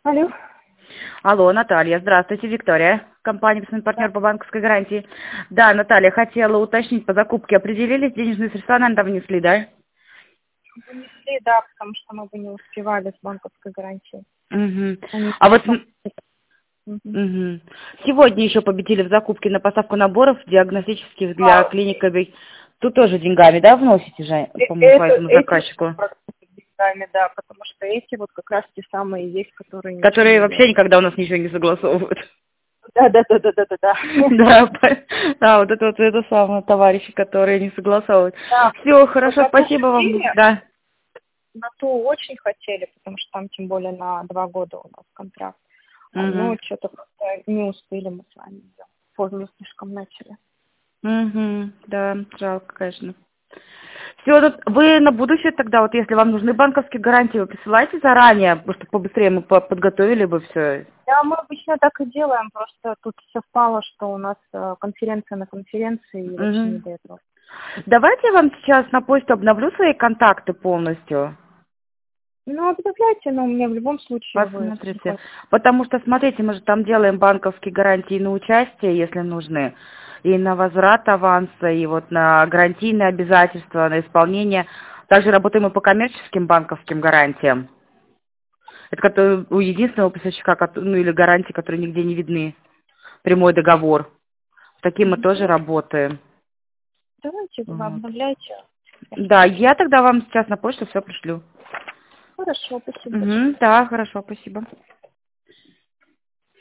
Алло. Алло, Наталья, здравствуйте, Виктория, компания «Партнер по банковской гарантии». Да, Наталья, хотела уточнить по закупке. Определились, денежные средства, наверное, там внесли, да? Внесли, да, потому что мы бы не успевали с банковской гарантией. Угу. Они А вот Мгм. мгм. Сегодня еще победили в закупке на поставку наборов диагностических для клиник. Тут тоже деньгами, да, вносите же, по-моему, по этому Эти заказчику? деньгами, да, потому что эти вот как раз те самые есть, которые ничего Которые не вообще делают. никогда у нас ничего не согласовывают. Да, да, да, да, да, да, да. Да, да, вот это самое, товарищи, которые не согласовывают. Да, Все, вот хорошо, на то спасибо вам. хотели, Да. на то очень хотели, потому что там тем более на 2 года у нас контракт. Но Угу. что-то не успели мы с вами сделать. Поздно слишком начали. Угу. Да, жалко, конечно. Все, вы на будущее тогда, вот если вам нужны банковские гарантии, вы присылайте заранее, чтобы побыстрее мы подготовили бы все. Да, мы обычно так и делаем, просто тут совпало, что у нас конференция на конференции, и вообще не Угу. до этого. Давайте я вам сейчас на почту обновлю свои контакты полностью. Ну, объявляйте, но мне в любом случае вы Посмотрите. приходите. Потому что, смотрите, мы же там делаем банковские гарантии на участие, если нужны, и на возврат аванса, и вот на гарантийные обязательства, на исполнение. Также работаем и по коммерческим банковским гарантиям. Это у единственного поставщика, ну или гарантии, которые нигде не видны. Прямой договор. С таким мы тоже работаем. Давайте вы Вот. обновляйте. Да, я тогда вам сейчас на почту все пришлю. Хорошо, спасибо большое. Угу, да, хорошо, спасибо.